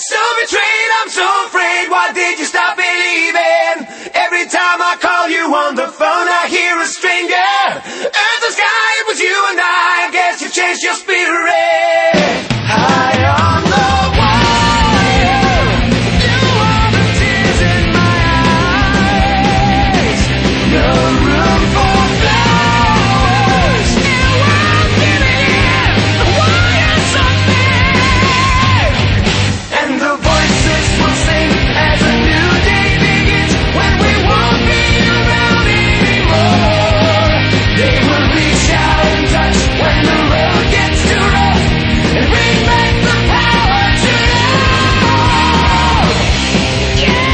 So betrayed, I'm so afraid. Why did you stop believing? Every time I call you on the phone, I hear a stranger. Earth and sky, it was you and I guess you changed your spirit. High on the wire, you are the tears in my eyes. No room for flowers. You are giving in. Why is something? And the voices will sing as a new day begins. When we won't be around anymore, they will reach out and touch when the road gets too rough, and bring back the power to love. Yeah.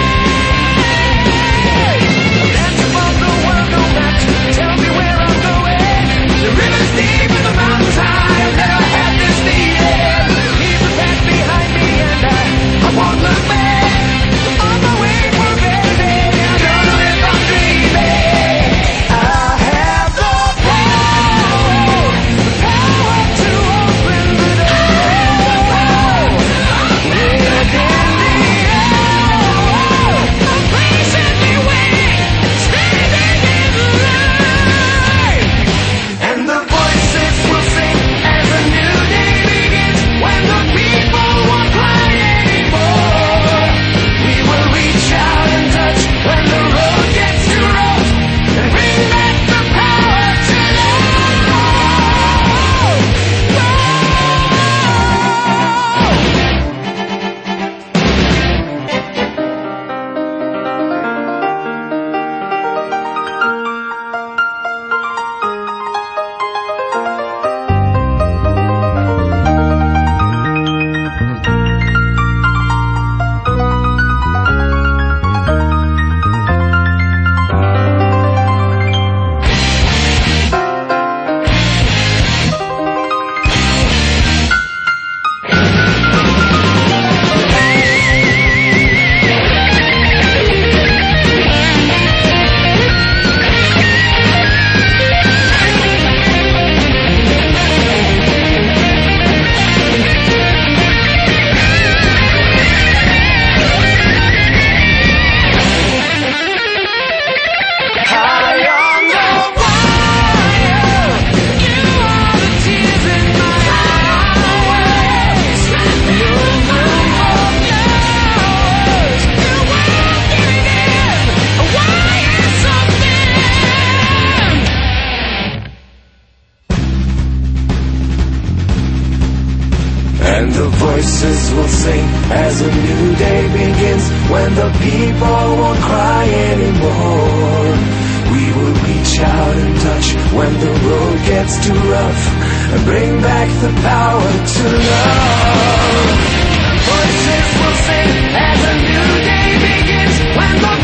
That's above the world, no map. Tell me where I'm going. The river's deep and the mountains high. I've never had this feeling. Leave the past behind me and I won't look back. On my way for a better day. I'm gonna live on dreaming. I have the power to open the door. Live in the hour, a patiently waiting, standing in the light. And the voices will sing as a new day begins. When the people won't cry anymore, we will reach out and touch when the road gets too rough, and bring back the power to high on the wire, you are the tears in my eyes. No room for flowers. You won't give in. Why is something? And the voices will sing as a new day begins. When the people won't cry anymore, we will reach out and touch when the road gets too rough, and bring back the power to love. Voices will sing as a new day begins. When the